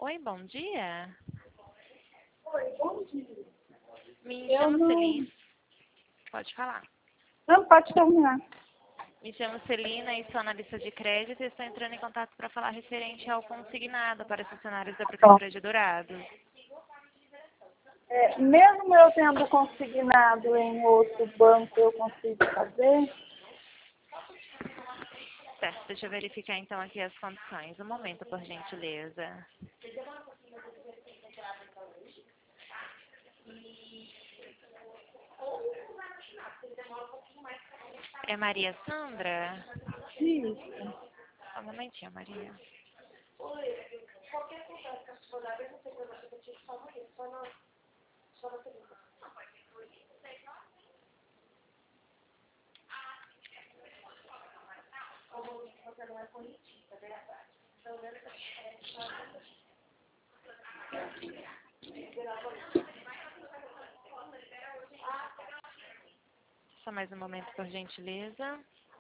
Oi, bom dia. Oi, bom dia. Me Eu chamo não... Celina. Pode falar. Não, pode terminar. Me chamo Celina e sou analista de crédito e estou entrando em contato para falar referente ao consignado para funcionários da Prefeitura de Dourados. Mesmo eu tendo consignado em outro banco, eu consigo fazer? Certo, deixa eu verificar então aqui as condições. Um momento, por gentileza. É Maria Sandra? Isso. Só um momentinho, Maria. Só mais um momento, por gentileza.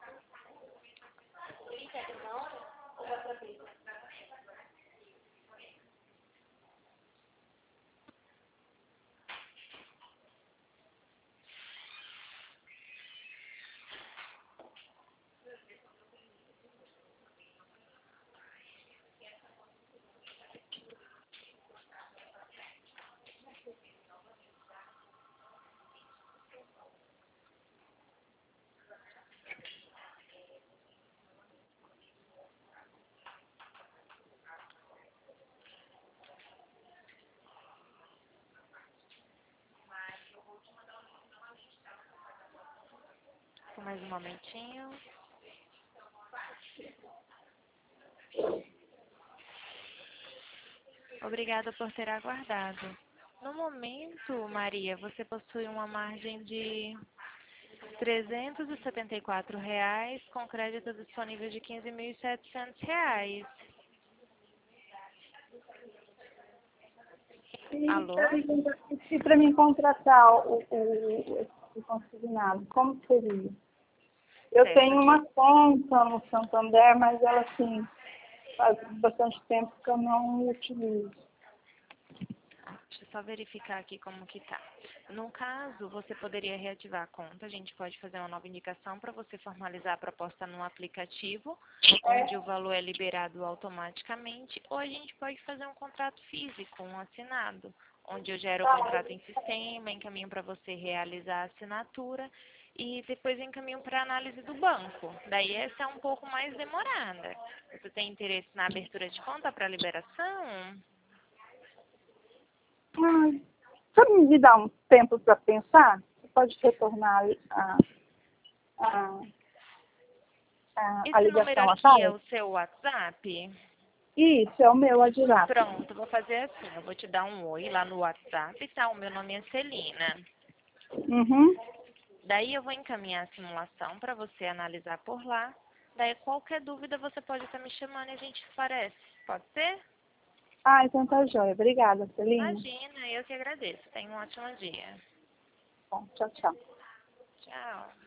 Só mais um momentinho. Obrigada por ter aguardado. No momento, Maria, você possui uma margem de R$ 374 com crédito disponível de R$ 15.700. Alô? E para mim contratar o consignado, como seria? Eu Certo, tenho uma aqui. conta no Santander, mas ela, assim, faz bastante tempo que eu não utilizo. Deixa eu só verificar aqui como que tá. No caso, você poderia reativar a conta. A gente pode fazer uma nova indicação para você formalizar a proposta no aplicativo, onde o valor é liberado automaticamente, ou a gente pode fazer um contrato físico, um assinado, onde eu gero o contrato em sistema, encaminho para você realizar a assinatura e depois encaminho para a análise do banco. Daí essa é um pouco mais demorada. Você tem interesse na abertura de conta para liberação? Você me dá um tempo para pensar? Você pode retornar a, a Esse número ligação à aqui é tarde? o seu WhatsApp? Isso, é o meu WhatsApp. Pronto, vou fazer assim. Eu vou te dar um oi lá no WhatsApp, tá? O meu nome é Celina. Uhum. Daí eu vou encaminhar a simulação para você analisar por lá. Daí qualquer dúvida você pode estar me chamando e a gente esclarece. Pode ser? Ah, então tá jóia. Obrigada, Celina. Imagina, eu que agradeço. Tenha um ótimo dia. Bom, tchau, tchau. Tchau.